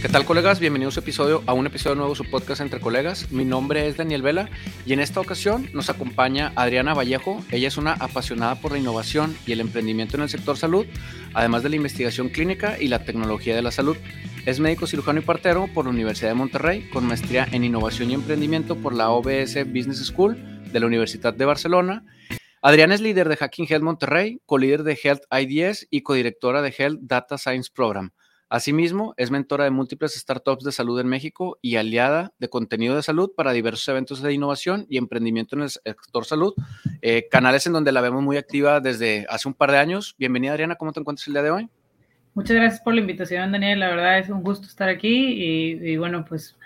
¿Qué tal, colegas? Bienvenidos a un episodio nuevo de su podcast Entre Colegas. Mi nombre es Daniel Vela y en esta ocasión nos acompaña Adriana Vallejo. Ella es una apasionada por la innovación y el emprendimiento en el sector salud, además de la investigación clínica y la tecnología de la salud. Es médico cirujano y partero por la Universidad de Monterrey, con maestría en innovación y emprendimiento por la OBS Business School de la Universidad de Barcelona. Adriana es líder de Hacking Health Monterrey, co-líder de Health IDS y codirectora de Health Data Science Program. Asimismo, es mentora de múltiples startups de salud en México y aliada de contenido de salud para diversos eventos de innovación y emprendimiento en el sector salud, canales en donde la vemos muy activa desde hace un par de años. Bienvenida, Adriana, ¿cómo te encuentras el día de hoy? Muchas gracias por la invitación, Daniel. La verdad es un gusto estar aquí y bueno, pues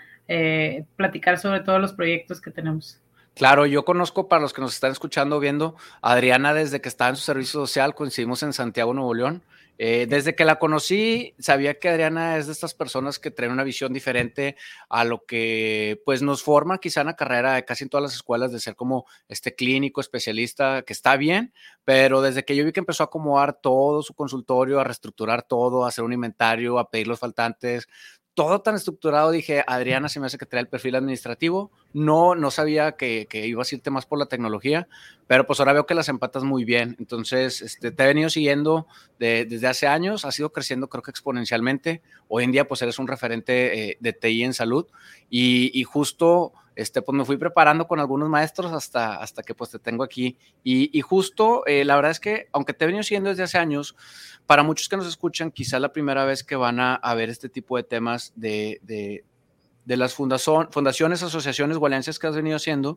platicar sobre todos los proyectos que tenemos. Claro, yo conozco, para los que nos están escuchando o viendo, a Adriana desde que estaba en su servicio social. Coincidimos en Santiago, Nuevo León. Desde que la conocí, sabía que Adriana es de estas personas que traen una visión diferente a lo que pues nos forma quizá en la carrera de casi en todas las escuelas, de ser como clínico, especialista, que está bien, pero desde que yo vi que empezó a acomodar todo su consultorio, a reestructurar todo, a hacer un inventario, a pedir los faltantes, todo tan estructurado, dije, Adriana se me hace que trae el perfil administrativo. No sabía que ibas a irte más por la tecnología, pero pues ahora veo que las empatas muy bien. Entonces, te he venido siguiendo desde hace años, has ido creciendo creo que exponencialmente. Hoy en día pues eres un referente de TI en salud y justo pues me fui preparando con algunos maestros hasta que pues te tengo aquí. Y justo, la verdad es que aunque te he venido siguiendo desde hace años, para muchos que nos escuchan, quizá la primera vez que van a ver este tipo de temas de las fundaciones, asociaciones o alianzas que has venido haciendo,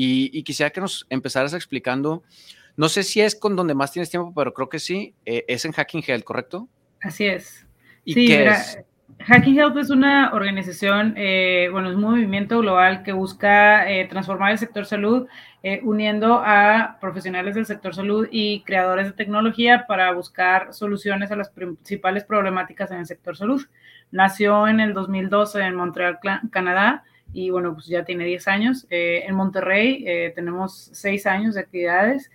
y quisiera que nos empezaras explicando, no sé si es con donde más tienes tiempo, pero creo que sí, es en Hacking Health, ¿correcto? Así es. ¿Y Sí, qué mira, es? Hacking Health es una organización, es un movimiento global que busca transformar el sector salud, uniendo a profesionales del sector salud y creadores de tecnología para buscar soluciones a las principales problemáticas en el sector salud. Nació en el 2012 en Montreal, Canadá, y bueno, pues ya tiene 10 años. En Monterrey tenemos 6 años de actividades.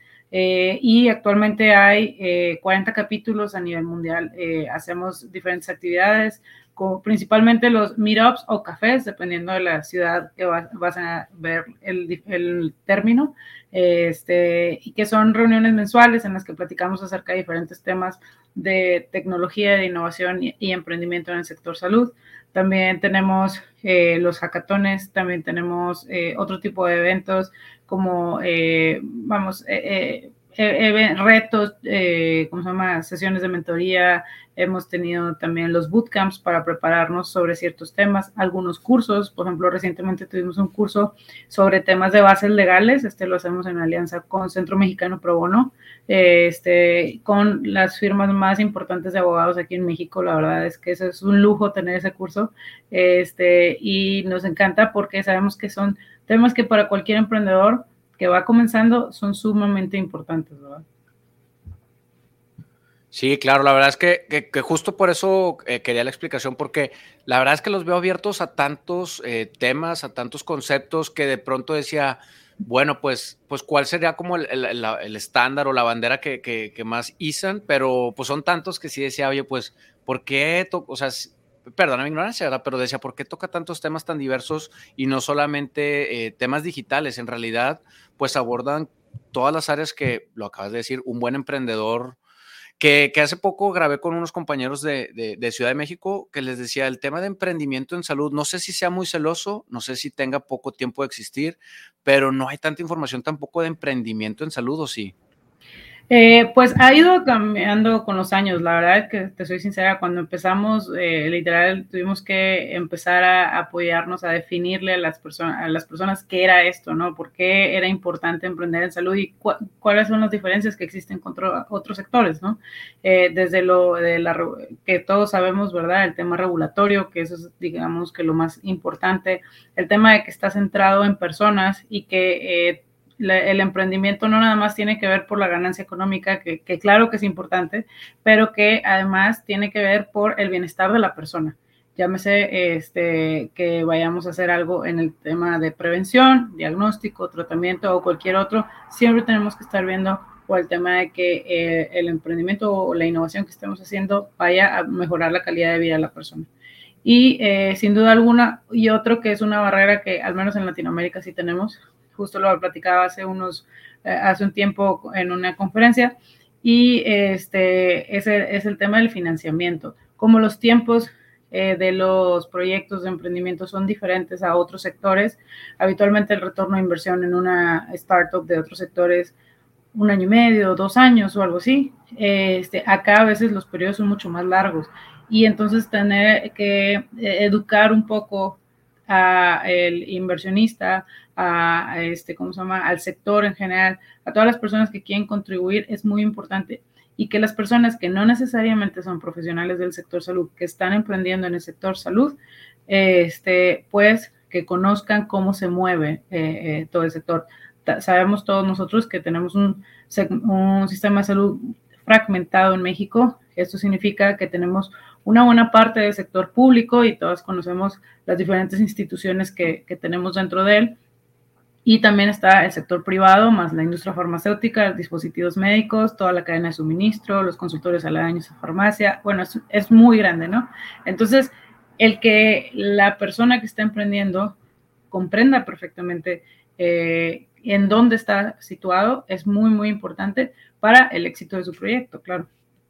Y actualmente hay 40 capítulos a nivel mundial. Hacemos diferentes actividades, como principalmente los meetups o cafés, dependiendo de la ciudad que vas a ver el término, y que son reuniones mensuales en las que platicamos acerca de diferentes temas de tecnología, de innovación y emprendimiento en el sector salud. También tenemos los hackatones, también tenemos otro tipo de eventos como, retos, sesiones de mentoría. Hemos tenido también los bootcamps para prepararnos sobre ciertos temas, algunos cursos. Por ejemplo, recientemente tuvimos un curso sobre temas de bases legales. Lo hacemos en alianza con Centro Mexicano Pro Bono, con las firmas más importantes de abogados aquí en México. La verdad es que eso es un lujo, tener ese curso, y nos encanta porque sabemos que son temas que para cualquier emprendedor que va comenzando son sumamente importantes, ¿verdad? Sí, claro, la verdad es que justo por eso quería la explicación, porque la verdad es que los veo abiertos a tantos temas, a tantos conceptos, que de pronto decía, bueno, pues ¿cuál sería como el estándar o la bandera que más izan? Pero pues son tantos que sí decía, oye, pues, ¿por qué? O sea, perdona mi ignorancia, ¿verdad? Pero decía, ¿por qué toca tantos temas tan diversos y no solamente temas digitales? En realidad, pues abordan todas las áreas que, lo acabas de decir, un buen emprendedor que hace poco grabé con unos compañeros de Ciudad de México, que les decía, el tema de emprendimiento en salud, no sé si sea muy celoso, no sé si tenga poco tiempo de existir, pero no hay tanta información tampoco de emprendimiento en salud, ¿o sí? Pues ha ido cambiando con los años. La verdad es que te soy sincera, cuando empezamos, literal, tuvimos que empezar a apoyarnos, a definirle a las personas qué era esto, ¿no? ¿Por qué era importante emprender en salud y cuáles son las diferencias que existen con otros sectores, ¿no? Desde que todos sabemos, ¿verdad? El tema regulatorio, que eso es, digamos, que lo más importante. El tema de que está centrado en personas y que el emprendimiento no nada más tiene que ver por la ganancia económica, que claro que es importante, pero que además tiene que ver por el bienestar de la persona. Llámese que vayamos a hacer algo en el tema de prevención, diagnóstico, tratamiento o cualquier otro, siempre tenemos que estar viendo por el tema de que el emprendimiento o la innovación que estemos haciendo vaya a mejorar la calidad de vida de la persona. Y sin duda alguna, y otro que es una barrera que al menos en Latinoamérica sí tenemos, justo lo platicaba hace un tiempo en una conferencia, y es el tema del financiamiento. Como los tiempos de los proyectos de emprendimiento son diferentes a otros sectores, habitualmente el retorno de inversión en una startup de otros sectores 1 año y medio, 2 años o algo así. Acá a veces los periodos son mucho más largos y entonces tener que educar un poco al inversionista, ¿cómo se llama? Al sector en general, a todas las personas que quieren contribuir es muy importante, y que las personas que no necesariamente son profesionales del sector salud, que están emprendiendo en el sector salud, pues que conozcan cómo se mueve todo el sector. Sabemos todos nosotros que tenemos un sistema de salud fragmentado en México. Esto significa que tenemos una buena parte del sector público y todos conocemos las diferentes instituciones que tenemos dentro de él. Y también está el sector privado, más la industria farmacéutica, los dispositivos médicos, toda la cadena de suministro, los consultorios aledaños a farmacia. Bueno, es muy grande, ¿no? Entonces, el que la persona que está emprendiendo comprenda perfectamente en dónde está situado es muy, muy importante para el éxito de su proyecto, claro.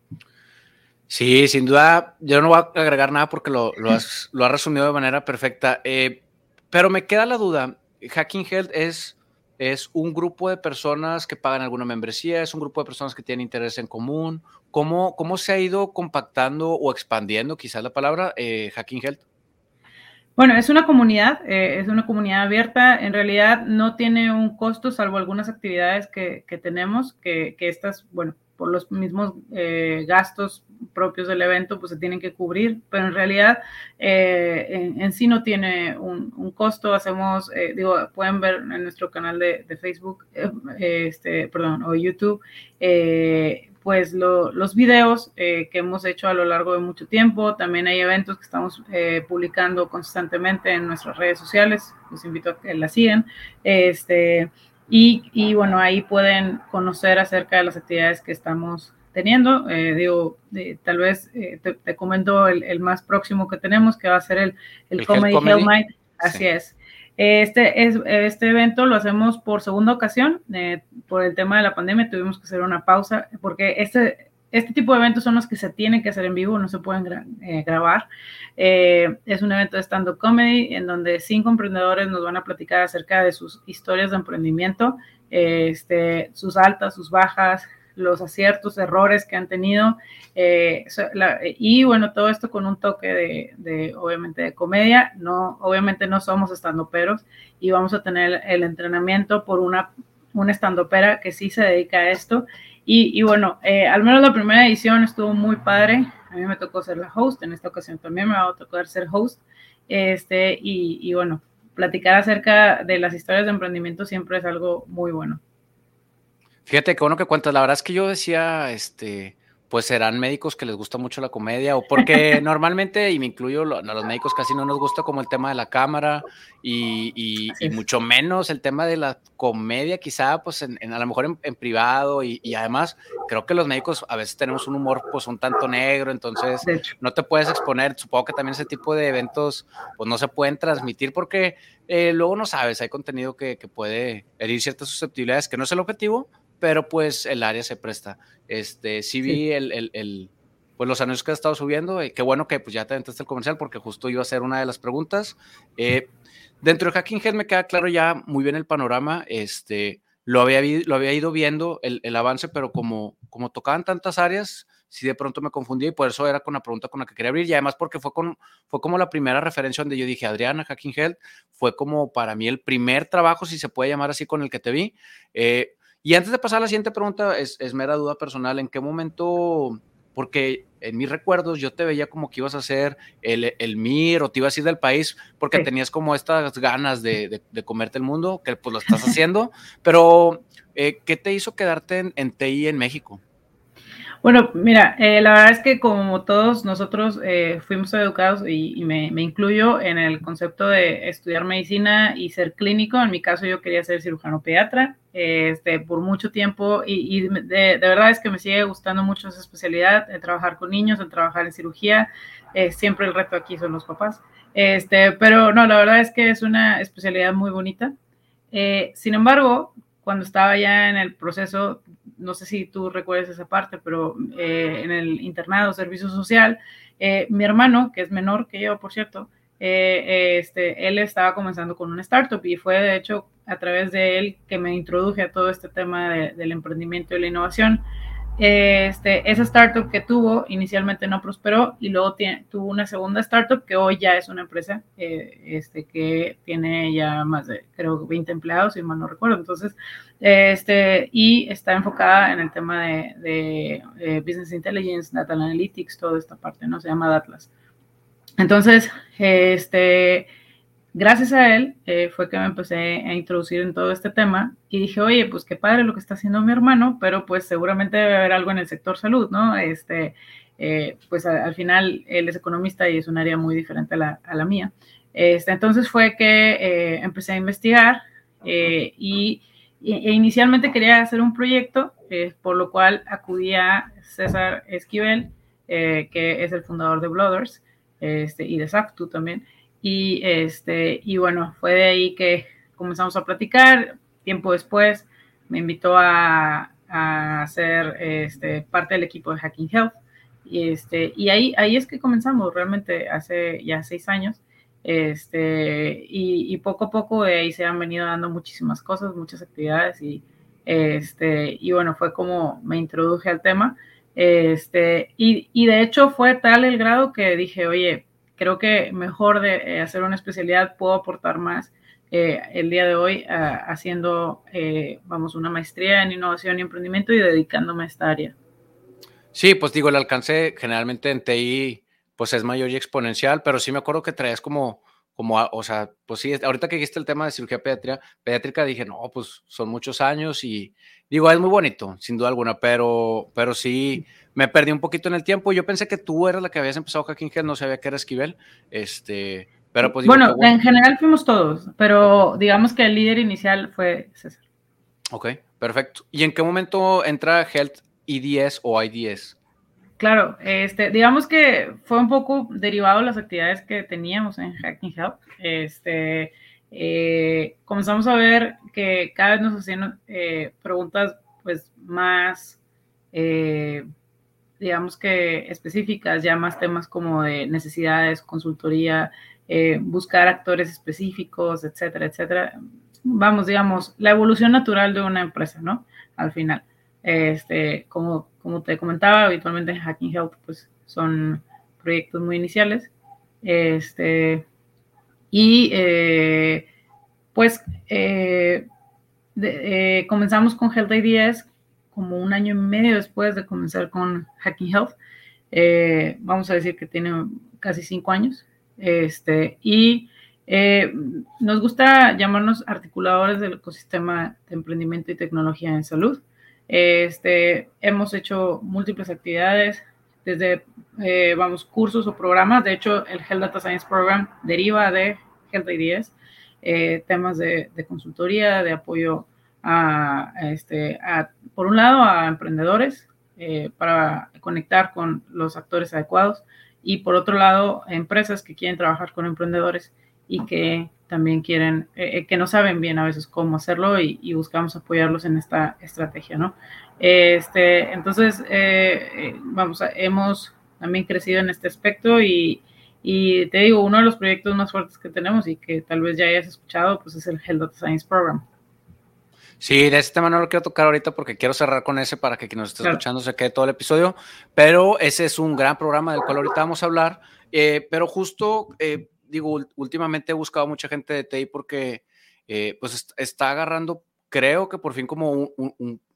Sí, sin duda, yo no voy a agregar nada porque lo has resumido de manera perfecta, pero me queda la duda. Hacking Health es un grupo de personas que pagan alguna membresía, es un grupo de personas que tienen interés en común. ¿Cómo se ha ido compactando o expandiendo, quizás la palabra, Hacking Health? Bueno, es una comunidad abierta. En realidad no tiene un costo, salvo algunas actividades que tenemos, que estas, bueno, por los mismos gastos propios del evento, pues se tienen que cubrir, pero en realidad en sí no tiene un costo. Hacemos, pueden ver en nuestro canal de Facebook, o YouTube, pues los videos que hemos hecho a lo largo de mucho tiempo. También hay eventos que estamos publicando constantemente en nuestras redes sociales. Los invito a que las sigan. Y bueno, ahí pueden conocer acerca de las actividades que estamos teniendo. Tal vez te comento el más próximo que tenemos, que va a ser el Comedy Health Night. Así sí. Es. Este evento lo hacemos por segunda ocasión. Por el tema de la pandemia tuvimos que hacer una pausa, porque este tipo de eventos son los que se tienen que hacer en vivo, no se pueden grabar. Es un evento de stand-up comedy en donde 5 emprendedores nos van a platicar acerca de sus historias de emprendimiento, sus altas, sus bajas, los aciertos, errores que han tenido, y bueno, todo esto con un toque obviamente de comedia. Obviamente no somos estandoperos, y vamos a tener el entrenamiento por una estandopera que sí se dedica a esto. Y bueno, al menos la primera edición estuvo muy padre. A mí me tocó ser la host, en esta ocasión también me va a tocar ser host. Y bueno, platicar acerca de las historias de emprendimiento siempre es algo muy bueno. Fíjate, qué bueno que cuentas. La verdad es que yo decía, pues serán médicos que les gusta mucho la comedia, o porque normalmente, y me incluyo, a los médicos casi no nos gusta como el tema de la cámara y mucho menos el tema de la comedia, quizá pues a lo mejor en privado, y además creo que los médicos a veces tenemos un humor pues un tanto negro, entonces no te puedes exponer. Supongo que también ese tipo de eventos pues no se pueden transmitir porque luego no sabes, hay contenido que puede herir ciertas susceptibilidades, que no es el objetivo, pero pues el área se presta. Sí vi pues los anuncios que has estado subiendo. Qué bueno que pues ya te aventaste el comercial, porque justo iba a ser una de las preguntas. Dentro de Hacking Health me queda claro ya muy bien el panorama. Lo había ido viendo el avance, pero como tocaban tantas áreas, sí de pronto me confundí, y por eso era con la pregunta con la que quería abrir, y además porque fue como la primera referencia donde yo dije, Adriana, Hacking Health, fue como para mí el primer trabajo, si se puede llamar así, con el que te vi. Y antes de pasar a la siguiente pregunta, es mera duda personal, ¿en qué momento? Porque en mis recuerdos yo te veía como que ibas a hacer el MIR, o te ibas a ir del país porque sí, tenías como estas ganas de comerte el mundo, que pues lo estás haciendo, pero ¿qué te hizo quedarte en TI en México? Bueno, mira, la verdad es que como todos nosotros fuimos educados y me incluyo en el concepto de estudiar medicina y ser clínico. En mi caso yo quería ser cirujano pediatra por mucho tiempo y de verdad es que me sigue gustando mucho esa especialidad, de trabajar con niños, de trabajar en cirugía. Siempre el reto aquí son los papás. Pero no, la verdad es que es una especialidad muy bonita. Sin embargo, cuando estaba ya en el proceso, no sé si tú recuerdas esa parte, pero en el internado, servicio social, mi hermano, que es menor que yo, por cierto, él estaba comenzando con una startup y fue de hecho a través de él que me introduje a todo este tema del emprendimiento y la innovación. Esa startup que tuvo inicialmente no prosperó y luego tuvo una segunda startup que hoy ya es una empresa que tiene ya más de, creo, 20 empleados, si mal no recuerdo. Entonces, y está enfocada en el tema de Business Intelligence, Data Analytics, toda esta parte, ¿no? Se llama Datlas. Entonces, gracias a él fue que me empecé a introducir en todo este tema y dije, oye, pues qué padre lo que está haciendo mi hermano, pero pues seguramente debe haber algo en el sector salud, ¿no? Pues al final él es economista y es un área muy diferente a la mía. Entonces fue que empecé a investigar e inicialmente quería hacer un proyecto, por lo cual acudí a César Esquivel, que es el fundador de Blooders y de Sactu también. Y bueno, fue de ahí que comenzamos a platicar. Tiempo después me invitó a ser parte del equipo de Hacking Health. Y ahí es que comenzamos realmente hace ya 6 años. Y poco a poco de ahí se han venido dando muchísimas cosas, muchas actividades y bueno, fue como me introduje al tema. Y de hecho fue tal el grado que dije, oye, creo que mejor de hacer una especialidad puedo aportar más el día de hoy haciendo, vamos, una maestría en innovación y emprendimiento y dedicándome a esta área. Sí, pues digo, el alcance generalmente en TI pues es mayor y exponencial, pero sí me acuerdo que traías o sea, pues sí, ahorita que dijiste el tema de cirugía pediátrica, dije, no, pues son muchos años y digo, es muy bonito, sin duda alguna, pero sí, me perdí un poquito en el tiempo. Yo pensé que tú eras la que habías empezado Hacking Head, no sabía que era Esquivel, pero pues digo, qué Bueno, bueno. en general fuimos todos, pero Okay. digamos que el líder inicial fue César. Ok, perfecto. ¿Y en qué momento entra Health EDS o IDS? Claro, digamos que fue un poco derivado de las actividades que teníamos en Hacking Health. Comenzamos a ver que cada vez nos hacían preguntas pues más, digamos que específicas, ya más temas como de necesidades, consultoría, buscar actores específicos, etcétera, etcétera. Vamos, digamos, la evolución natural de una empresa, ¿no? Al final. Como te comentaba, habitualmente en Hacking Health pues, son proyectos muy iniciales. Y pues comenzamos con Health IDS como un año y medio después de comenzar con Hacking Health. Vamos a decir que tiene casi 5 años. Y nos gusta llamarnos articuladores del ecosistema de emprendimiento y tecnología en salud. Hemos hecho múltiples actividades, desde, cursos o programas. De hecho, el Health Data Science Program deriva de Health IDS, temas de consultoría, de apoyo por un lado, a emprendedores para conectar con los actores adecuados y por otro lado, a empresas que quieren trabajar con emprendedores y que también quieren, que no saben bien a veces cómo hacerlo y buscamos apoyarlos en esta estrategia, ¿no? Entonces, hemos también crecido en este aspecto y te digo, uno de los proyectos más fuertes que tenemos y que tal vez ya hayas escuchado, pues es el Health Data Science Program. Sí, de ese tema no lo quiero tocar ahorita porque quiero cerrar con ese para que quien nos esté Claro. escuchando se quede todo el episodio, pero ese es un gran programa del cual ahorita vamos a hablar, pero justo, digo, últimamente he buscado mucha gente de TI porque pues está agarrando, creo que por fin como un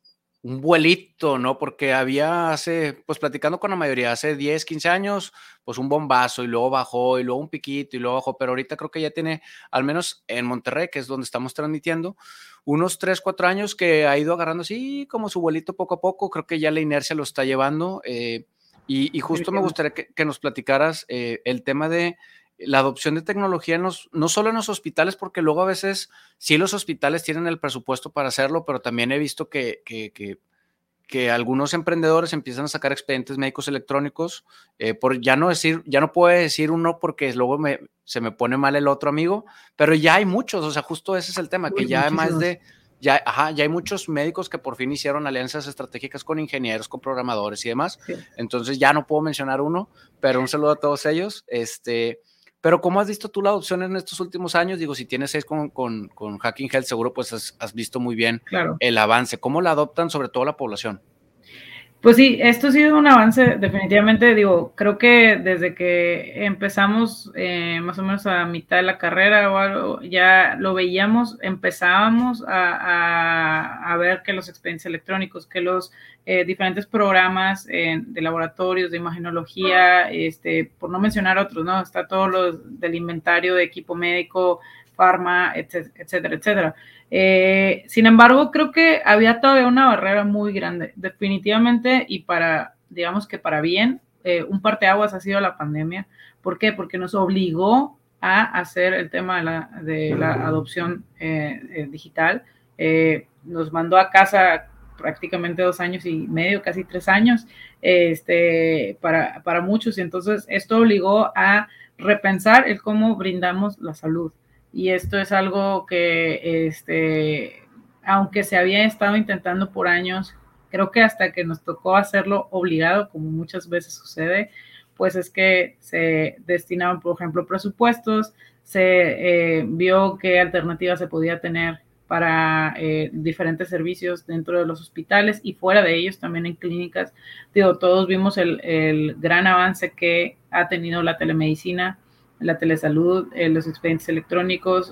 un vuelito, ¿no? Porque había pues platicando con la mayoría, hace 10, 15 años, pues un bombazo y luego bajó y luego un piquito y luego bajó, pero ahorita creo que ya tiene, al menos en Monterrey, que es donde estamos transmitiendo, unos 3, 4 años que ha ido agarrando así como su vuelito poco a poco, creo que ya la inercia lo está llevando y justo me gustaría que nos platicaras el tema de la adopción de tecnología no solo en los hospitales, porque luego a veces sí los hospitales tienen el presupuesto para hacerlo, pero también he visto que algunos emprendedores empiezan a sacar expedientes médicos electrónicos, por ya no puedo decir uno porque luego se me pone mal el otro amigo, pero ya hay muchos, o sea, justo ese es el tema, que ya además ya hay muchos médicos que por fin hicieron alianzas estratégicas con ingenieros, con programadores y demás, sí. Entonces ya no puedo mencionar uno, pero un saludo a todos ellos, pero ¿cómo has visto tú la adopción en estos últimos años? Digo, si tienes 6 con Hacking Health, seguro pues has visto muy bien el avance. ¿Cómo la adoptan sobre todo la población? Pues sí, esto ha sido un avance definitivamente, digo, creo que desde que empezamos más o menos a mitad de la carrera o algo, ya lo veíamos, empezábamos a ver que los expedientes electrónicos, que los diferentes programas de laboratorios, de imagenología, por no mencionar otros, ¿no? Está todo lo del inventario de equipo médico, farma, etcétera, etcétera. Sin embargo, creo que había todavía una barrera muy grande, definitivamente, y digamos que para bien, un parteaguas ha sido la pandemia. ¿Por qué? Porque nos obligó a hacer el tema de la adopción digital. Nos mandó a casa prácticamente 2 años y medio, casi 3 años, para muchos, y entonces esto obligó a repensar el cómo brindamos la salud. Y esto es algo que, aunque se había estado intentando por años, creo que hasta que nos tocó hacerlo obligado, como muchas veces sucede, pues es que se destinaban, por ejemplo, presupuestos, se vio qué alternativas se podía tener para diferentes servicios dentro de los hospitales y fuera de ellos, también en clínicas. Digo, todos vimos el gran avance que ha tenido la telemedicina, la telesalud, los expedientes electrónicos,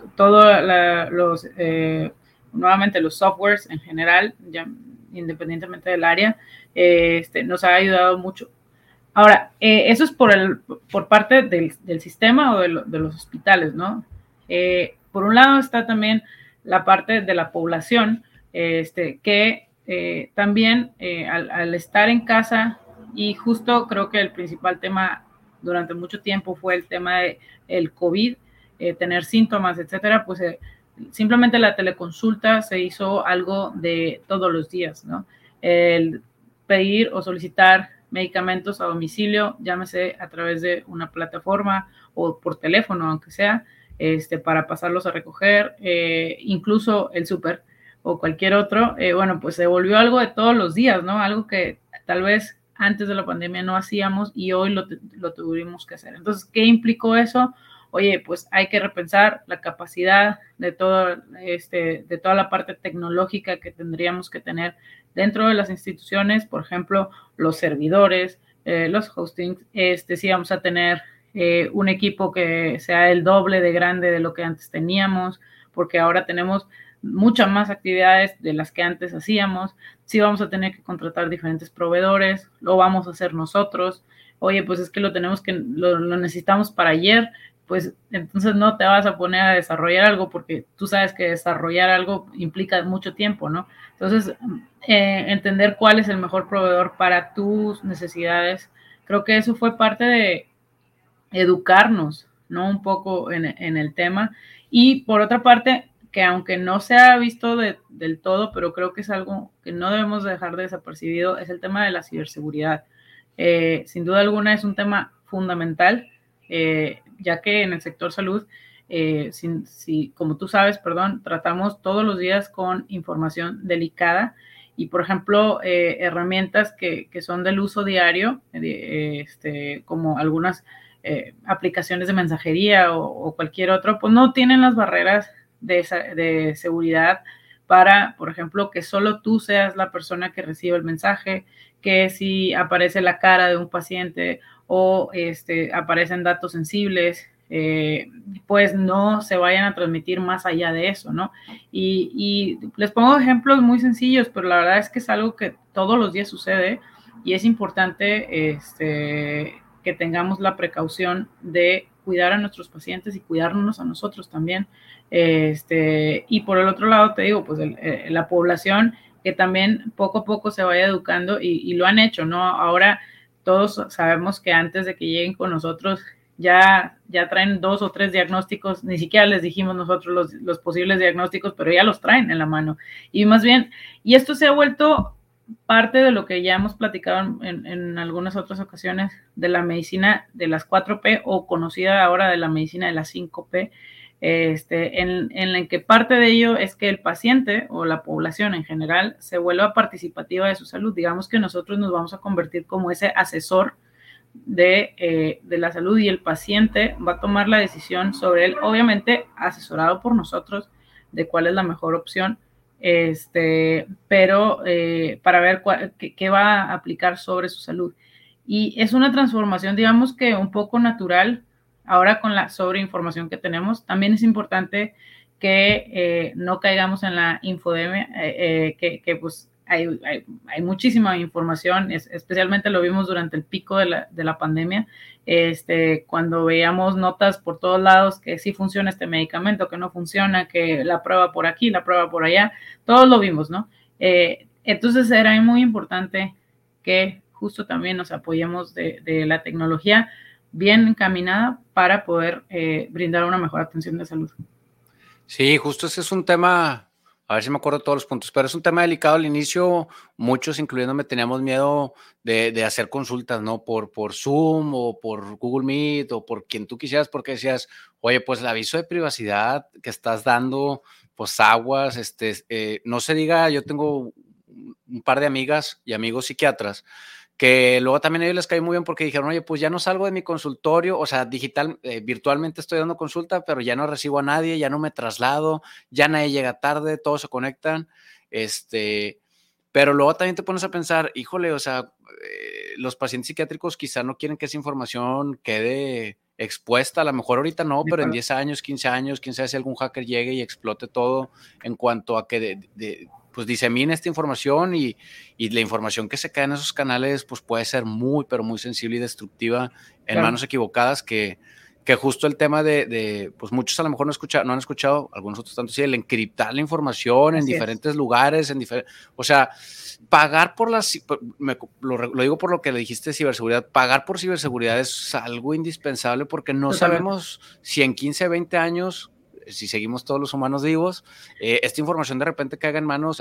nuevamente los softwares en general, ya independientemente del área, nos ha ayudado mucho. Ahora, eso es por parte del sistema o de los hospitales, ¿no? Por un lado está también la parte de la población, que también al estar en casa, y justo creo que el principal tema durante mucho tiempo fue el tema del COVID, tener síntomas, etcétera, pues simplemente la teleconsulta se hizo algo de todos los días, ¿no? El pedir o solicitar medicamentos a domicilio, llámese a través de una plataforma o por teléfono, aunque sea, para pasarlos a recoger, incluso el súper o cualquier otro, bueno, pues se volvió algo de todos los días, ¿no? Algo que tal vez antes de la pandemia no hacíamos y hoy lo tuvimos que hacer. Entonces, ¿qué implicó eso? Oye, pues hay que repensar la capacidad de toda la parte tecnológica que tendríamos que tener dentro de las instituciones, por ejemplo, los servidores, los hostings, si vamos a tener un equipo que sea el doble de grande de lo que antes teníamos, porque ahora tenemos muchas más actividades de las que antes hacíamos, si vamos a tener que contratar diferentes proveedores, lo vamos a hacer nosotros, oye, pues es que lo necesitamos para ayer, pues entonces no te vas a poner a desarrollar algo porque tú sabes que desarrollar algo implica mucho tiempo, ¿no? Entonces, entender cuál es el mejor proveedor para tus necesidades, creo que eso fue parte de educarnos, ¿no? Un poco en el tema. Y por otra parte, que aunque no se ha visto del todo, pero creo que es algo que no debemos dejar de desapercibido, es el tema de la ciberseguridad. Sin duda alguna es un tema fundamental, ya que en el sector salud, como tú sabes, tratamos todos los días con información delicada y, por ejemplo, herramientas que son del uso diario, como algunas aplicaciones de mensajería o cualquier otro, pues no tienen las barreras de seguridad para, por ejemplo, que solo tú seas la persona que recibe el mensaje, que si aparece la cara de un paciente o aparecen datos sensibles, pues no se vayan a transmitir más allá de eso, ¿no? Y les pongo ejemplos muy sencillos, pero la verdad es que es algo que todos los días sucede y es importante que tengamos la precaución de cuidar a nuestros pacientes y cuidarnos a nosotros también. Y por el otro lado, te digo, pues la población que también poco a poco se vaya educando y lo han hecho, ¿no? Ahora todos sabemos que antes de que lleguen con nosotros ya traen 2 o 3 diagnósticos, ni siquiera les dijimos nosotros los posibles diagnósticos, pero ya los traen en la mano. Y más bien, y esto se ha vuelto parte de lo que ya hemos platicado en algunas otras ocasiones de la medicina de las 4P o conocida ahora de la medicina de las 5P, en la que parte de ello es que el paciente o la población en general se vuelva participativa de su salud. Digamos que nosotros nos vamos a convertir como ese asesor de la salud y el paciente va a tomar la decisión sobre él, obviamente asesorado por nosotros de cuál es la mejor opción, pero para ver qué va a aplicar sobre su salud. Y es una transformación, digamos que un poco natural. Ahora con la sobreinformación que tenemos, también es importante que no caigamos en la infodemia, que pues hay muchísima información, especialmente lo vimos durante el pico de la pandemia, cuando veíamos notas por todos lados que sí funciona este medicamento, que no funciona, que la prueba por aquí, la prueba por allá, todos lo vimos, ¿no? Entonces era muy importante que justo también nos apoyemos de la tecnología bien encaminada para poder brindar una mejor atención de salud. Sí, justo ese es un tema, a ver si me acuerdo todos los puntos, pero es un tema delicado al inicio. Muchos, incluyéndome, teníamos miedo de hacer consultas, ¿no? Por Zoom o por Google Meet o por quien tú quisieras, porque decías, oye, pues el aviso de privacidad que estás dando, pues aguas, no se diga, yo tengo un par de amigas y amigos psiquiatras que luego también a ellos les cae muy bien porque dijeron, oye, pues ya no salgo de mi consultorio, o sea, virtualmente estoy dando consulta, pero ya no recibo a nadie, ya no me traslado, ya nadie llega tarde, todos se conectan, pero luego también te pones a pensar, híjole, o sea, los pacientes psiquiátricos quizá no quieren que esa información quede expuesta, a lo mejor ahorita no, pero en 10 años, 15 años, quién sabe si algún hacker llegue y explote todo en cuanto a que pues disemine esta información y la información que se cae en esos canales pues puede ser muy, pero muy sensible y destructiva en manos equivocadas, que justo el tema pues muchos a lo mejor no han escuchado, algunos otros tanto sí, el encriptar la información en diferentes lugares, o sea, pagar por lo digo por lo que le dijiste de ciberseguridad, pagar por ciberseguridad es algo indispensable porque no sabemos si en 15, 20 años, si seguimos todos los humanos vivos, esta información de repente caiga en manos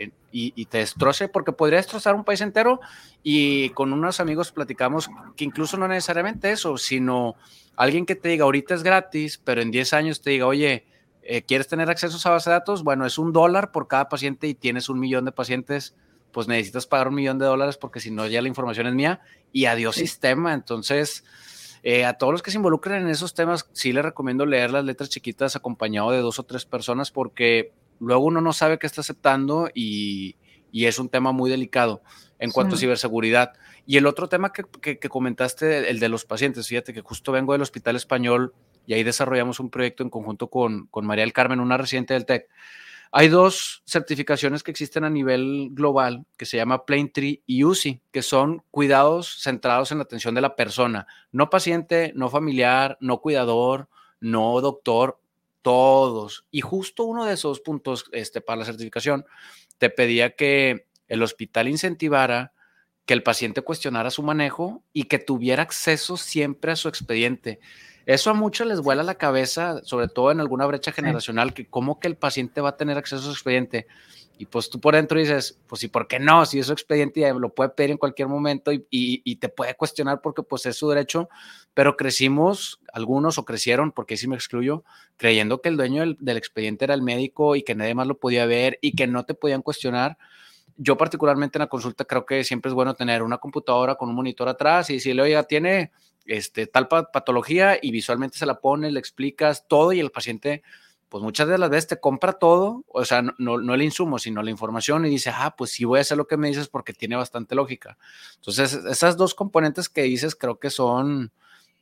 y te destroce, porque podría destrozar un país entero. Y con unos amigos platicamos que incluso no necesariamente eso, sino alguien que te diga ahorita es gratis, pero en 10 años te diga, oye, ¿quieres tener acceso a esa base de datos? Bueno, es $1 por cada paciente y tienes 1 millón de pacientes, pues necesitas pagar $1 millón porque si no ya la información es mía y adiós sistema. Entonces, a todos los que se involucren en esos temas, sí les recomiendo leer las letras chiquitas acompañado de 2 o 3 personas, porque luego uno no sabe qué está aceptando y es un tema muy delicado en cuanto a ciberseguridad. Y el otro tema que comentaste, el de los pacientes, fíjate que justo vengo del Hospital Español y ahí desarrollamos un proyecto en conjunto con María del Carmen, una residente del TEC. Hay 2 certificaciones que existen a nivel global que se llama Plaintree y UCI, que son cuidados centrados en la atención de la persona, no paciente, no familiar, no cuidador, no doctor, todos. Y justo uno de esos puntos para la certificación te pedía que el hospital incentivara que el paciente cuestionara su manejo y que tuviera acceso siempre a su expediente. Eso a muchos les vuela la cabeza, sobre todo en alguna brecha generacional, que cómo que el paciente va a tener acceso a su expediente. Y pues tú por dentro dices, pues ¿y por qué no? Si es su expediente ya lo puede pedir en cualquier momento y te puede cuestionar porque pues es su derecho. Pero crecimos, algunos o crecieron, porque ahí sí me excluyo, creyendo que el dueño del expediente era el médico y que nadie más lo podía ver y que no te podían cuestionar. Yo particularmente en la consulta creo que siempre es bueno tener una computadora con un monitor atrás y decirle, oiga, tiene tal patología, y visualmente se la pone, le explicas todo y el paciente, pues muchas de las veces te compra todo, o sea, no el insumo, sino la información, y dice, pues sí voy a hacer lo que me dices porque tiene bastante lógica. Entonces, esas 2 componentes que dices creo que son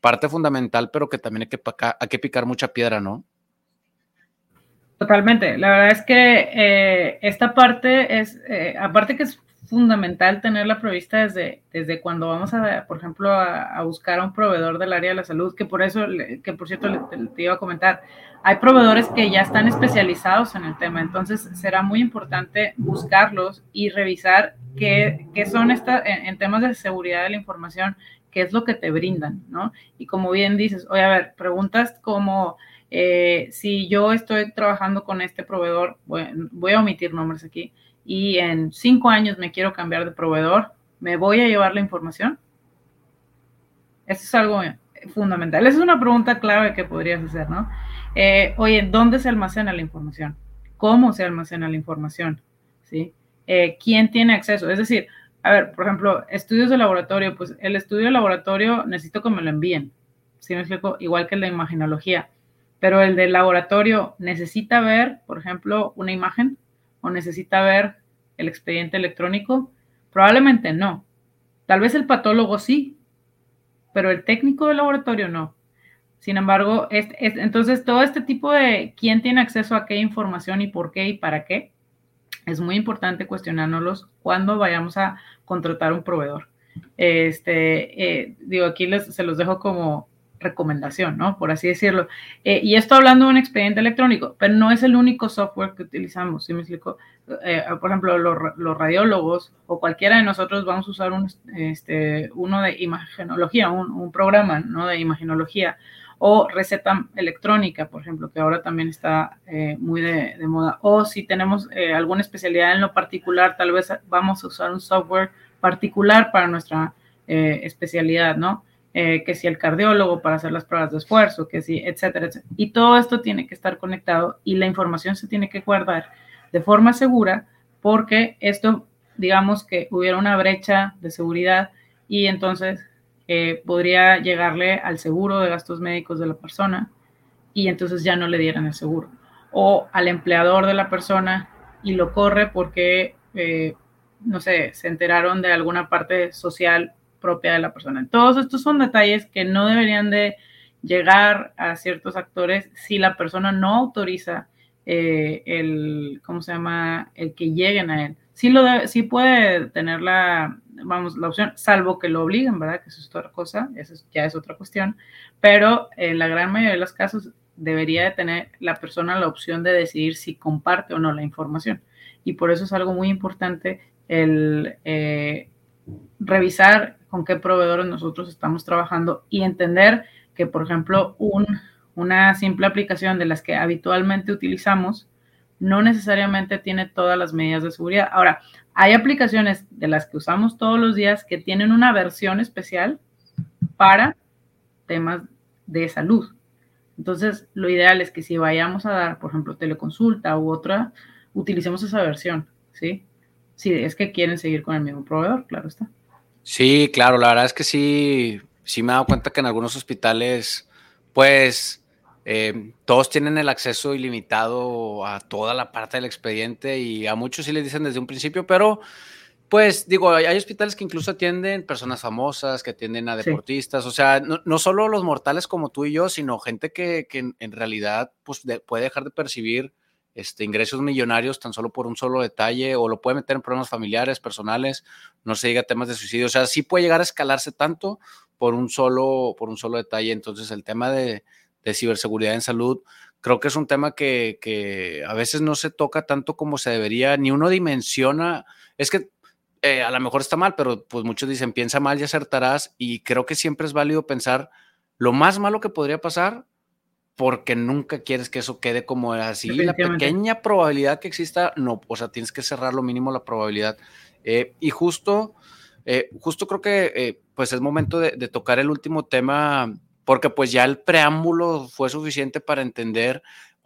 parte fundamental, pero que también hay que picar mucha piedra, ¿no? Totalmente. La verdad es que esta parte es, aparte que es fundamental tenerla prevista desde cuando vamos por ejemplo, a buscar a un proveedor del área de la salud, que por eso, que por cierto te iba a comentar, hay proveedores que ya están especializados en el tema, entonces será muy importante buscarlos y revisar qué son en temas de seguridad de la información, qué es lo que te brindan, ¿no? Y como bien dices, oye, a ver, preguntas como si yo estoy trabajando con este proveedor, voy a omitir nombres aquí, y en 5 años me quiero cambiar de proveedor, ¿me voy a llevar la información? Eso es algo fundamental. Esa es una pregunta clave que podrías hacer, ¿no? Oye, ¿dónde se almacena la información? ¿Cómo se almacena la información? ¿Sí? ¿Quién tiene acceso? Es decir, a ver, por ejemplo, estudios de laboratorio, pues el estudio de laboratorio necesito que me lo envíen. ¿Sí me explico? Igual que el de imagenología. Pero el del laboratorio necesita ver, por ejemplo, una imagen o necesita ver el expediente electrónico. Probablemente no. Tal vez el patólogo sí, pero el técnico del laboratorio no. Sin embargo, entonces todo este tipo de quién tiene acceso a qué información y por qué y para qué, es muy importante cuestionárnoslos cuando vayamos a contratar un proveedor. Digo, aquí se los dejo como recomendación, ¿no? Por así decirlo. Y esto hablando de un expediente electrónico, pero no es el único software que utilizamos, ¿sí me explico? Por ejemplo, los radiólogos o cualquiera de nosotros vamos a usar uno de imagenología, un programa, ¿no? De imagenología o receta electrónica, por ejemplo, que ahora también está muy de moda. O si tenemos alguna especialidad en lo particular, tal vez vamos a usar un software particular para nuestra especialidad, ¿no? Que si el cardiólogo para hacer las pruebas de esfuerzo, que si, etcétera, etcétera. Y todo esto tiene que estar conectado y la información se tiene que guardar de forma segura porque esto, digamos que hubiera una brecha de seguridad y entonces podría llegarle al seguro de gastos médicos de la persona y entonces ya no le dieran el seguro. O al empleador de la persona y lo corre porque, no sé, se enteraron de alguna parte social propia de la persona. Todos estos son detalles que no deberían de llegar a ciertos actores si la persona no autoriza ¿cómo se llama? El que lleguen a él. Sí puede tener la opción, salvo que lo obliguen, ¿verdad? Que eso es otra cosa, eso ya es otra cuestión, pero en la gran mayoría de los casos debería de tener la persona la opción de decidir si comparte o no la información. Y por eso es algo muy importante el revisar con qué proveedores nosotros estamos trabajando y entender que, por ejemplo, una simple aplicación de las que habitualmente utilizamos no necesariamente tiene todas las medidas de seguridad. Ahora, hay aplicaciones de las que usamos todos los días que tienen una versión especial para temas de salud. Entonces, lo ideal es que si vayamos a dar, por ejemplo, teleconsulta u otra, utilicemos esa versión, ¿sí? Si es que quieren seguir con el mismo proveedor, claro está. Sí, claro, la verdad es que sí me he dado cuenta que en algunos hospitales, pues, todos tienen el acceso ilimitado a toda la parte del expediente y a muchos sí les dicen desde un principio, pero pues digo, hay hospitales que incluso atienden personas famosas, que atienden a deportistas, sí. O sea, no solo los mortales como tú y yo, sino gente que en realidad pues, puede dejar de percibir ingresos millonarios tan solo por un solo detalle, o lo puede meter en problemas familiares, personales, no se diga temas de suicidio. O sea, sí puede llegar a escalarse tanto por un solo detalle. Entonces, el tema de ciberseguridad en salud, creo que es un tema que a veces no se toca tanto como se debería, ni uno dimensiona. Es que a lo mejor está mal, pero pues muchos dicen, piensa mal y acertarás, y creo que siempre es válido pensar lo más malo que podría pasar, porque nunca quieres que eso quede como así, la pequeña probabilidad que exista, no, o sea, tienes que cerrar lo mínimo la probabilidad. Y justo creo que pues es momento de tocar el último tema, porque pues ya el preámbulo fue suficiente para entender,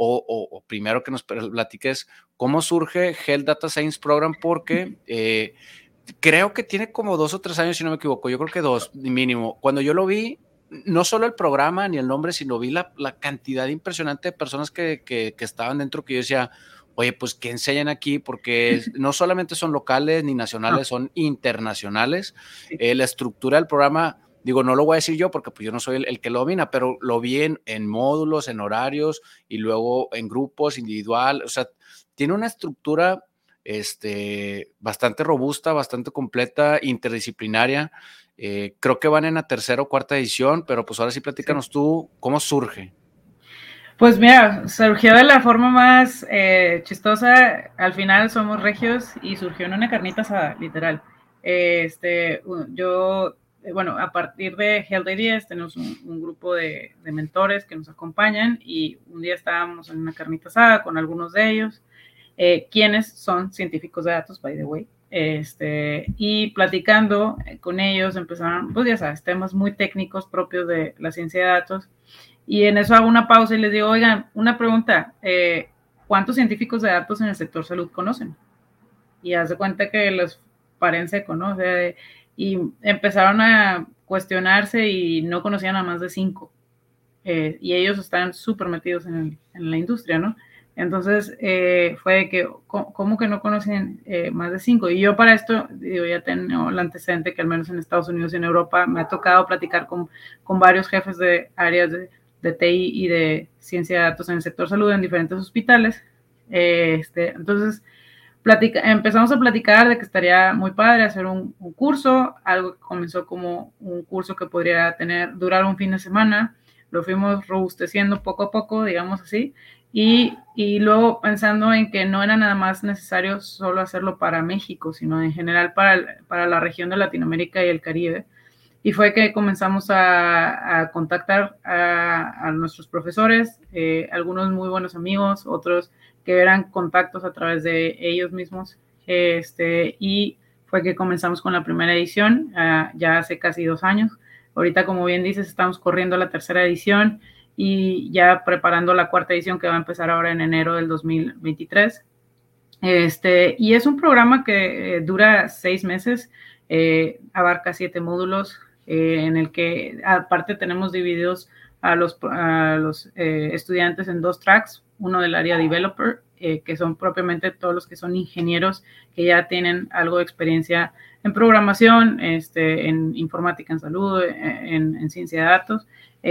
o primero que nos platiques cómo surge Health Data Science Program, porque creo que tiene como 2 o 3 años, si no me equivoco, yo creo que 2 mínimo. Cuando yo lo vi, no solo el programa ni el nombre, sino vi la cantidad impresionante de personas que estaban dentro, que yo decía, oye, pues, ¿qué enseñan aquí? Porque no solamente son locales ni nacionales, son internacionales. La estructura del programa, Digo, no lo voy a decir yo porque pues yo no soy el que lo domina, pero lo vi en módulos, en horarios y luego en grupos, individual. O sea, tiene una estructura bastante robusta, bastante completa, interdisciplinaria. Creo que van en la tercera o cuarta edición, pero pues ahora sí platícanos tú cómo surge. Pues mira, surgió de la forma más chistosa. Al final somos regios y surgió en una carnita asada, literal. Bueno, a partir de Health Ideas tenemos un grupo de mentores que nos acompañan y un día estábamos en una carnita asada con algunos de ellos, quienes son científicos de datos, by the way. Y platicando con ellos empezaron, pues ya sabes, temas muy técnicos propios de la ciencia de datos. Y en eso hago una pausa y les digo, oigan, una pregunta, ¿cuántos científicos de datos en el sector salud conocen? Y haz de cuenta que los paren seco, ¿no? O sea, y empezaron a cuestionarse y no conocían a más de 5. Y ellos están súper metidos en la industria, ¿no? Entonces fue que, ¿cómo que no conocen más de 5? Y yo para esto, digo, ya tengo el antecedente que al menos en Estados Unidos y en Europa me ha tocado platicar con varios jefes de áreas de TI y de ciencia de datos en el sector salud en diferentes hospitales. Entonces empezamos a platicar de que estaría muy padre hacer un curso, algo que comenzó como un curso que podría durar un fin de semana. Lo fuimos robusteciendo poco a poco, digamos así, y luego pensando en que no era nada más necesario solo hacerlo para México, sino en general para la región de Latinoamérica y el Caribe. Y fue que comenzamos a contactar a nuestros profesores, algunos muy buenos amigos, otros que eran contactos a través de ellos mismos, y fue que comenzamos con la primera edición, ya hace casi 2 años. Ahorita, como bien dices, estamos corriendo la tercera edición y ya preparando la cuarta edición que va a empezar ahora en enero del 2023. Y es un programa que dura 6 meses, abarca 7 módulos, en el que aparte tenemos divididos a los estudiantes en 2 tracks, uno del área developer, que son propiamente todos los que son ingenieros que ya tienen algo de experiencia en programación, en informática en salud, en ciencia de datos,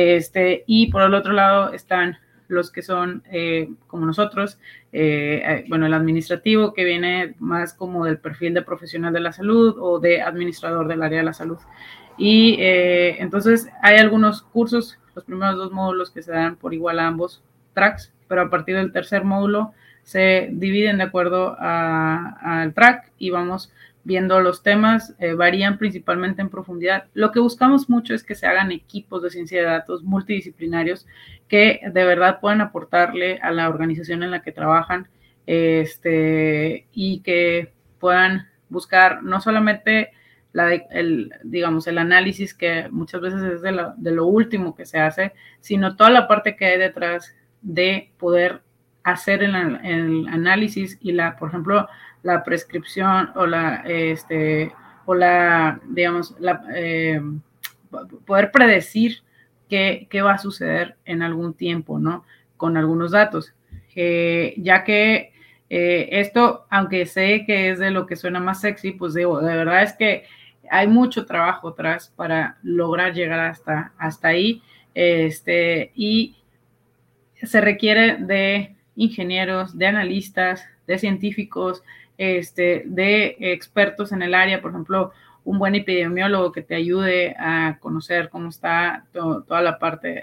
y por el otro lado están los que son como nosotros, bueno, el administrativo, que viene más como del perfil de profesional de la salud o de administrador del área de la salud. Y entonces hay algunos cursos, los primeros 2 módulos que se dan por igual a ambos tracks, pero a partir del tercer módulo se dividen de acuerdo al track y vamos viendo los temas, varían principalmente en profundidad. Lo que buscamos mucho es que se hagan equipos de ciencia de datos multidisciplinarios que de verdad puedan aportarle a la organización en la que trabajan, y que puedan buscar no solamente el análisis, que muchas veces es de lo último que se hace, sino toda la parte que hay detrás de poder hacer el análisis y por ejemplo, la prescripción o poder predecir qué va a suceder en algún tiempo, ¿no? Con algunos datos. Ya que esto, aunque sé que es de lo que suena más sexy, pues digo, de verdad es que hay mucho trabajo atrás para lograr llegar hasta ahí, y se requiere de ingenieros, de analistas, de científicos, de expertos en el área, por ejemplo, un buen epidemiólogo que te ayude a conocer cómo está toda la parte,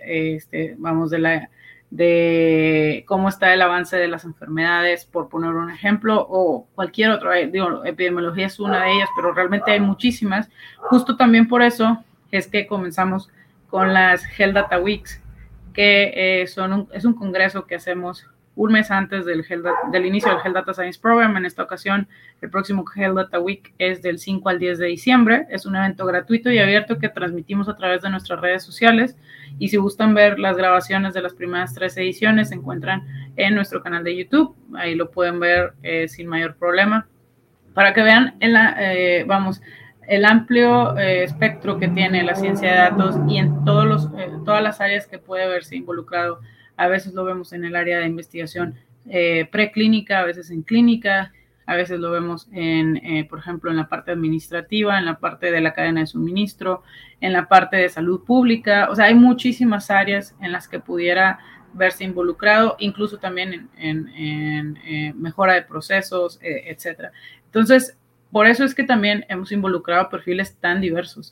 de cómo está el avance de las enfermedades, por poner un ejemplo, o cualquier otro. Digo, epidemiología es una de ellas, pero realmente hay muchísimas. Justo también por eso es que comenzamos con las Health Data Weeks, que es un congreso que hacemos un mes antes del inicio del Health Data Science Program. En esta ocasión, el próximo Health Data Week es del 5 al 10 de diciembre. Es un evento gratuito y abierto que transmitimos a través de nuestras redes sociales. Y si gustan ver las grabaciones de las primeras 3 ediciones, se encuentran en nuestro canal de YouTube. Ahí lo pueden ver sin mayor problema. Para que vean el amplio espectro que tiene la ciencia de datos y en todas las áreas que puede verse involucrado. A veces lo vemos en el área de investigación preclínica, a veces en clínica, a veces lo vemos por ejemplo, en la parte administrativa, en la parte de la cadena de suministro, en la parte de salud pública. O sea, hay muchísimas áreas en las que pudiera verse involucrado, incluso también en mejora de procesos, etcétera. Entonces, por eso es que también hemos involucrado perfiles tan diversos,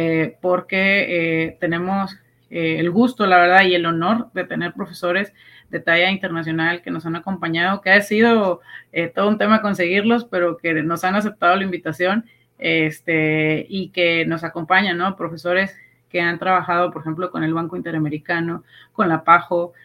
porque tenemos el gusto, la verdad, y el honor de tener profesores de talla internacional que nos han acompañado, que ha sido todo un tema conseguirlos, pero que nos han aceptado la invitación, y que nos acompañan, ¿no? Profesores que han trabajado, por ejemplo, con el Banco Interamericano, con la PAJO,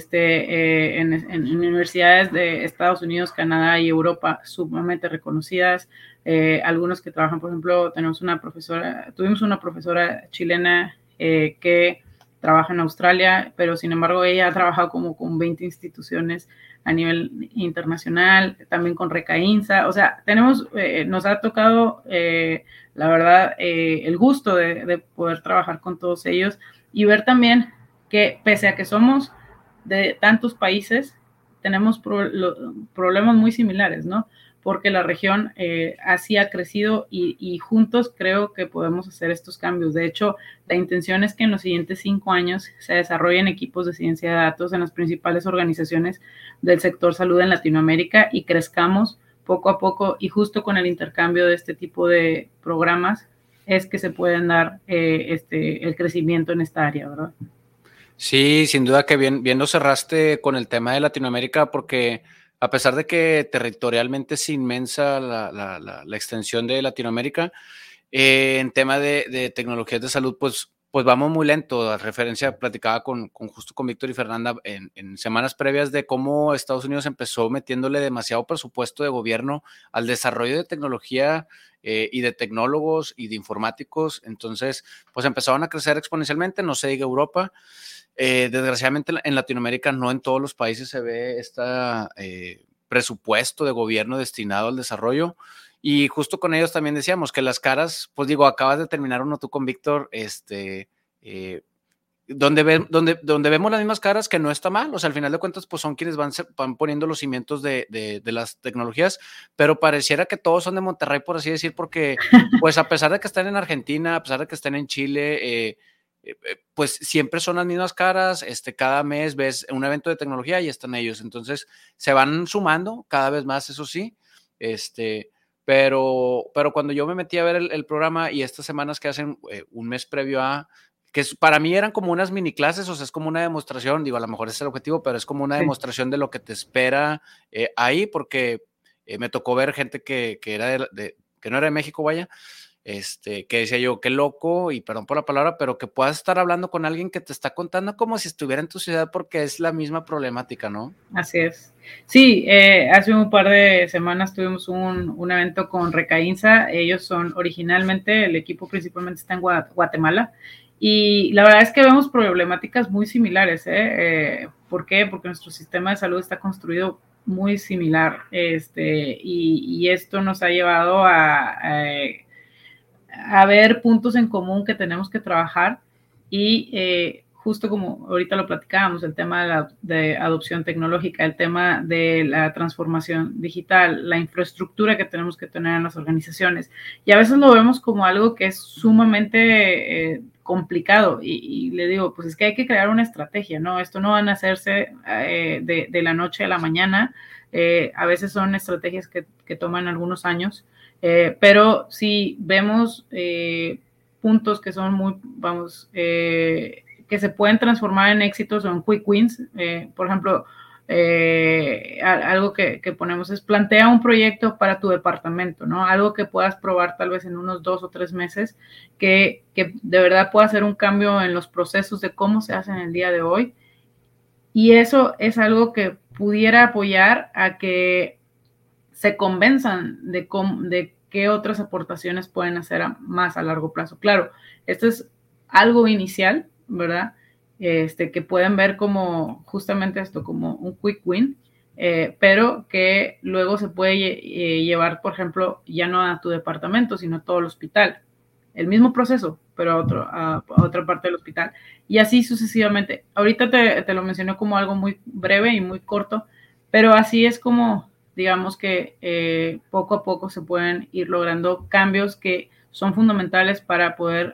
en universidades de Estados Unidos, Canadá y Europa sumamente reconocidas. Algunos que trabajan, por ejemplo, tuvimos una profesora chilena que trabaja en Australia, pero sin embargo ella ha trabajado como con 20 instituciones a nivel internacional, también con Recainsa. O sea, nos ha tocado, la verdad, el gusto de poder trabajar con todos ellos y ver también que pese a que somos de tantos países, tenemos problemas muy similares, ¿no? Porque la región así ha crecido y juntos creo que podemos hacer estos cambios. De hecho, la intención es que en los siguientes 5 años se desarrollen equipos de ciencia de datos en las principales organizaciones del sector salud en Latinoamérica y crezcamos poco a poco, y justo con el intercambio de este tipo de programas es que se pueden dar el crecimiento en esta área, ¿verdad? Sí, sin duda que bien lo cerraste con el tema de Latinoamérica, porque a pesar de que territorialmente es inmensa la extensión de Latinoamérica, en tema de tecnologías de salud, pues vamos muy lento. A referencia, platicaba justo con Víctor y Fernanda en semanas previas de cómo Estados Unidos empezó metiéndole demasiado presupuesto de gobierno al desarrollo de tecnología y de tecnólogos y de informáticos. Entonces, pues empezaron a crecer exponencialmente, no se diga Europa. Desgraciadamente en Latinoamérica no en todos los países se ve este presupuesto de gobierno destinado al desarrollo, y justo con ellos también decíamos que las caras, pues digo, acabas de terminar uno tú con Víctor, donde vemos las mismas caras, que no está mal. O sea, al final de cuentas, pues son quienes van poniendo los cimientos de las tecnologías, pero pareciera que todos son de Monterrey, por así decir, porque pues a pesar de que están en Argentina, a pesar de que están en Chile, pues siempre son las mismas caras. Cada mes ves un evento de tecnología y están ellos, entonces se van sumando cada vez más, eso sí, pero cuando yo me metí a ver el programa y estas semanas que hacen un mes previo a, que para mí eran como unas mini clases, o sea, es como una demostración, digo, a lo mejor ese es el objetivo, pero es como una demostración de lo que te espera ahí, porque me tocó ver gente que era que no era de México, vaya, que decía yo, qué loco, y perdón por la palabra, pero que puedas estar hablando con alguien que te está contando como si estuviera en tu ciudad, porque es la misma problemática, ¿no? Así es. Sí, hace un par de semanas tuvimos un evento con Recainsa. Ellos son originalmente, el equipo principalmente está en Guatemala, y la verdad es que vemos problemáticas muy similares. ¿Por qué? Porque nuestro sistema de salud está construido muy similar, y esto nos ha llevado a ver puntos en común que tenemos que trabajar, y justo como ahorita lo platicábamos, el tema de adopción tecnológica, el tema de la transformación digital, la infraestructura que tenemos que tener en las organizaciones, y a veces lo vemos como algo que es sumamente complicado, y le digo, pues es que hay que crear una estrategia, ¿no? Esto no van a hacerse de la noche a la mañana. A veces son estrategias que toman algunos años. Pero si vemos puntos que son que se pueden transformar en éxitos o en quick wins. Por ejemplo, algo que ponemos es plantea un proyecto para tu departamento, ¿no? Algo que puedas probar tal vez en unos 2 o 3 meses, que de verdad pueda hacer un cambio en los procesos de cómo se hace en el día de hoy. Y eso es algo que pudiera apoyar a que se convenzan de qué otras aportaciones pueden hacer más a largo plazo. Claro, esto es algo inicial, ¿verdad? Que pueden ver como justamente esto, como un quick win, pero que luego se puede llevar, por ejemplo, ya no a tu departamento, sino a todo el hospital. El mismo proceso, pero a otra parte del hospital. Y así sucesivamente. Ahorita te lo mencioné como algo muy breve y muy corto, pero así es como digamos que poco a poco se pueden ir logrando cambios que son fundamentales para poder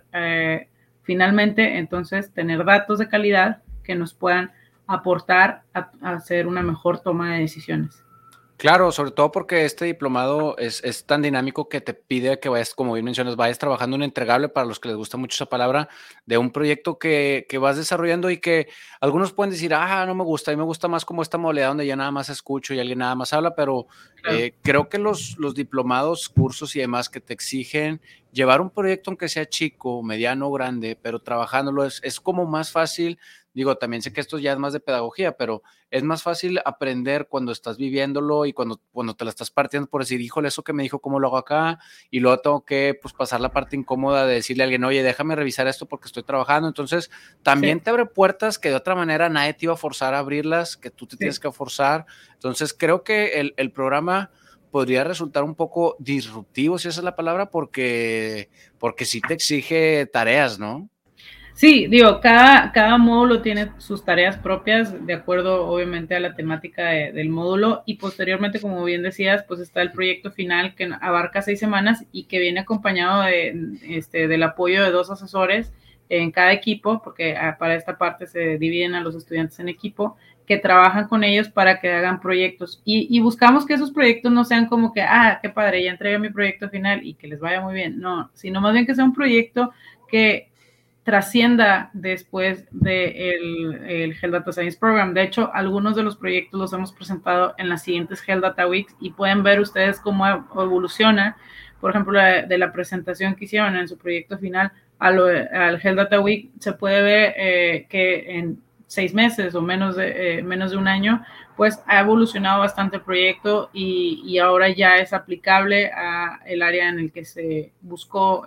finalmente entonces tener datos de calidad que nos puedan aportar a hacer una mejor toma de decisiones. Claro, sobre todo porque este diplomado es tan dinámico que te pide que vayas, como bien mencionas, vayas trabajando un entregable, para los que les gusta mucho esa palabra, de un proyecto que vas desarrollando y que algunos pueden decir, no me gusta, a mí me gusta más como esta modalidad donde ya nada más escucho y alguien nada más habla, pero Claro. creo que los diplomados, cursos y demás que te exigen llevar un proyecto, aunque sea chico, mediano o grande, pero trabajándolo es como más fácil. Digo, también sé que esto ya es más de pedagogía, pero es más fácil aprender cuando estás viviéndolo y cuando te la estás partiendo por decir, híjole, eso que me dijo, ¿cómo lo hago acá? Y luego tengo que pues, pasar la parte incómoda de decirle a alguien, oye, déjame revisar esto porque estoy trabajando. Entonces, también te abre puertas que de otra manera nadie te iba a forzar a abrirlas, que tú te tienes que forzar. Entonces, creo que el programa podría resultar un poco disruptivo, si esa es la palabra, porque sí te exige tareas, ¿no? Sí, digo, cada módulo tiene sus tareas propias, de acuerdo obviamente a la temática del módulo, y posteriormente, como bien decías, pues está el proyecto final que abarca 6 semanas y que viene acompañado del apoyo de 2 asesores en cada equipo, porque para esta parte se dividen a los estudiantes en equipo, que trabajan con ellos para que hagan proyectos. Y buscamos que esos proyectos no sean como que, qué padre, ya entregué mi proyecto final y que les vaya muy bien. No, sino más bien que sea un proyecto que trascienda después del Health Data Science Program. De hecho, algunos de los proyectos los hemos presentado en las siguientes Health Data Weeks y pueden ver ustedes cómo evoluciona. Por ejemplo, de la presentación que hicieron en su proyecto final al Health Data Week, se puede ver que en 6 meses o menos de un año, pues ha evolucionado bastante el proyecto y ahora ya es aplicable a el área en el que se buscó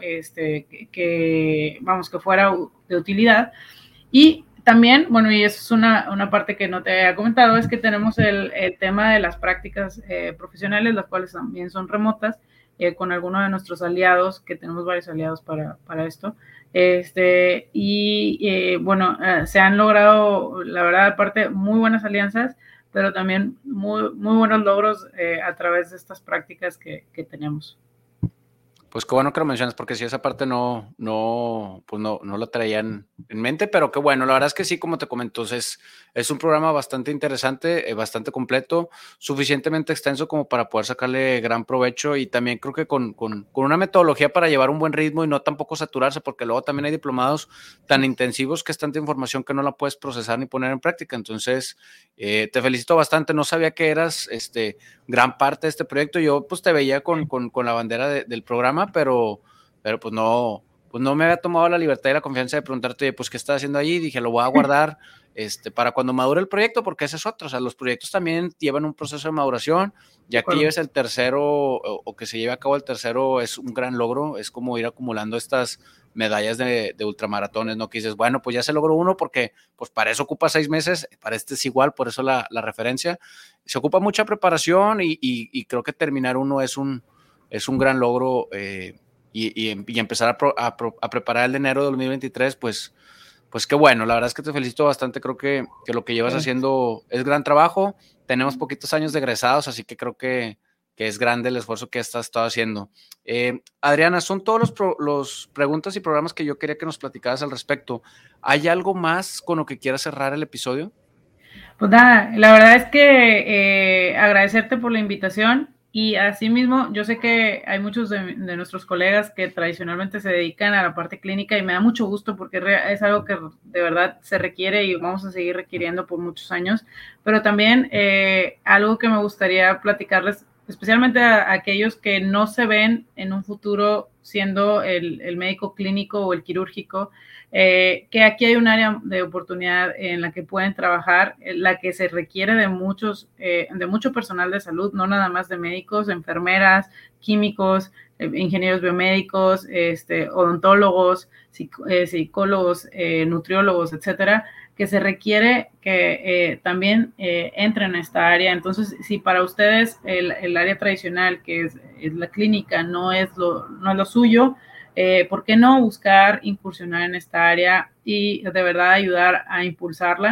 que fuera de utilidad. Y también, bueno, y eso es una parte que no te había comentado, es que tenemos el tema de las prácticas profesionales, las cuales también son remotas, con algunos de nuestros aliados, que tenemos varios aliados para esto. Bueno, se han logrado, la verdad, aparte, muy buenas alianzas, pero también muy, muy buenos logros a través de estas prácticas que tenemos. Pues qué bueno que lo mencionas, porque si esa parte no la traían en mente, pero qué bueno, la verdad es que sí, como te comento, es un programa bastante interesante, bastante completo, suficientemente extenso como para poder sacarle gran provecho y también creo que con una metodología para llevar un buen ritmo y no tampoco saturarse, porque luego también hay diplomados tan intensivos que es tanta información que no la puedes procesar ni poner en práctica. Entonces, te felicito bastante, no sabía que eras gran parte de este proyecto. Yo pues te veía con la bandera del programa, pero pues no me había tomado la libertad y la confianza de preguntarte, oye, pues qué estás haciendo allí. Dije, lo voy a guardar para cuando madure el proyecto, porque ese es otro. O sea, los proyectos también llevan un proceso de maduración. Ya que lleves el tercero o que se lleve a cabo el tercero es un gran logro. Es como ir acumulando estas medallas de ultramaratones, ¿no? Que dices, bueno, pues ya se logró uno porque pues para eso ocupa 6 meses, para este es igual, por eso la referencia. Se ocupa mucha preparación y creo que terminar uno es un gran logro y empezar a preparar el de enero de 2023, pues qué bueno, la verdad es que te felicito bastante, creo que lo que llevas haciendo es gran trabajo, tenemos poquitos años de egresados, así que creo que es grande el esfuerzo que has estado haciendo. Adriana, son todos los preguntas y programas que yo quería que nos platicaras al respecto. ¿Hay algo más con lo que quieras cerrar el episodio? Pues nada, la verdad es que agradecerte por la invitación y asimismo yo sé que hay muchos de nuestros colegas que tradicionalmente se dedican a la parte clínica y me da mucho gusto porque es algo que de verdad se requiere y vamos a seguir requiriendo por muchos años, pero también algo que me gustaría platicarles, especialmente a aquellos que no se ven en un futuro siendo el médico clínico o el quirúrgico, que aquí hay un área de oportunidad en la que pueden trabajar, en la que se requiere de mucho personal de salud, no nada más de médicos, enfermeras, químicos, ingenieros biomédicos, odontólogos, psicólogos, nutriólogos, etcétera, que se requiere que también entren a esta área. Entonces, si para ustedes el área tradicional, que es la clínica, no es lo suyo, ¿por qué no buscar incursionar en esta área y de verdad ayudar a impulsarla?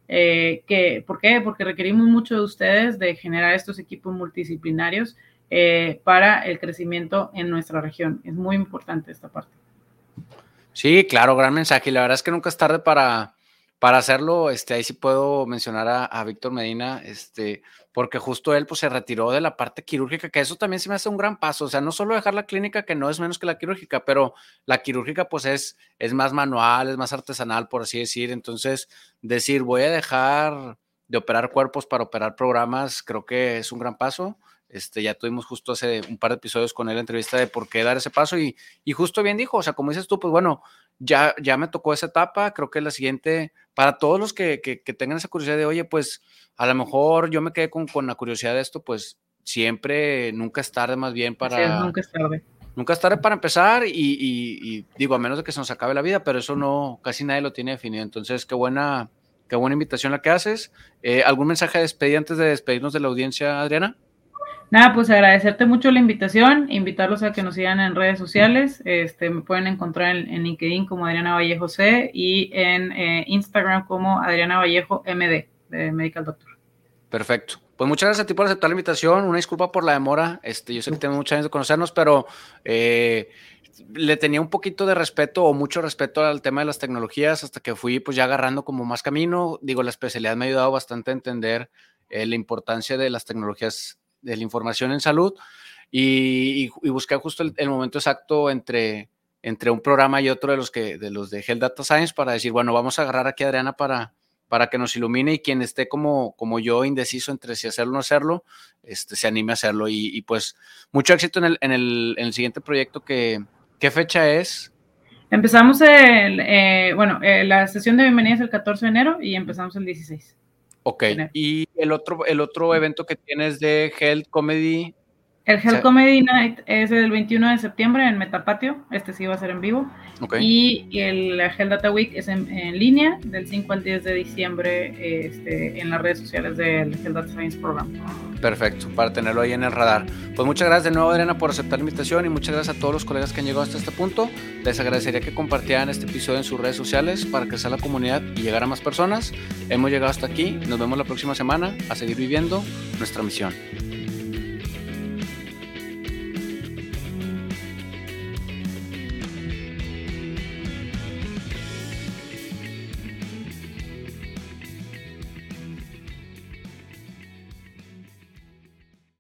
¿Por qué? Porque requerimos mucho de ustedes de generar estos equipos multidisciplinarios para el crecimiento en nuestra región. Es muy importante esta parte. Sí, claro, gran mensaje. Y la verdad es que nunca es tarde para hacerlo. Ahí sí puedo mencionar a Víctor Medina, porque justo él pues se retiró de la parte quirúrgica, que eso también se me hace un gran paso. O sea, no solo dejar la clínica, que no es menos que la quirúrgica, pero la quirúrgica pues es más manual, es más artesanal, por así decir. Entonces, decir, voy a dejar de operar cuerpos para operar programas, creo que es un gran paso. Ya tuvimos justo hace un par de episodios con él la entrevista de por qué dar ese paso y justo bien dijo, o sea, como dices tú, pues bueno, ya me tocó esa etapa, creo que la siguiente, para todos los que tengan esa curiosidad de, oye, pues a lo mejor yo me quedé con la curiosidad de esto, pues siempre, nunca es tarde más bien para... Así es, nunca es tarde. Nunca es tarde para empezar y digo, a menos de que se nos acabe la vida, pero eso no, casi nadie lo tiene definido, entonces qué buena invitación la que haces. ¿Algún mensaje de despedida antes de despedirnos de la audiencia, Adriana? Nada, pues agradecerte mucho la invitación, invitarlos a que nos sigan en redes sociales, me pueden encontrar en LinkedIn como Adriana Vallejo C y en Instagram como Adriana Vallejo MD, de Medical Doctor. Perfecto. Pues muchas gracias a ti por aceptar la invitación, una disculpa por la demora, yo sé que tengo muchos años de conocernos, pero le tenía un poquito de respeto o mucho respeto al tema de las tecnologías hasta que fui pues ya agarrando como más camino, digo, la especialidad me ha ayudado bastante a entender la importancia de las tecnologías de la información en salud y busqué justo el momento exacto entre un programa y otro de los de Health Data Science para decir, bueno, vamos a agarrar aquí a Adriana para que nos ilumine y quien esté como yo indeciso entre si hacerlo o no hacerlo, se anime a hacerlo y pues mucho éxito en el siguiente proyecto. ¿Qué fecha es? Empezamos la sesión de bienvenida es el 14 de enero y empezamos el 16. Ok, y el otro evento que tienes de Health Comedy. El Health Comedy Night es el 21 de septiembre en Metapatio, sí va a ser en vivo. Okay. Y el Health Data Week es en línea del 5 al 10 de diciembre en las redes sociales del Health Data Science Program. Perfecto, para tenerlo ahí en el radar. Pues muchas gracias de nuevo, Adriana, por aceptar la invitación y muchas gracias a todos los colegas que han llegado hasta este punto. Les agradecería que compartieran este episodio en sus redes sociales para crecer la comunidad y llegar a más personas. Hemos llegado hasta aquí, nos vemos la próxima semana a seguir viviendo nuestra misión.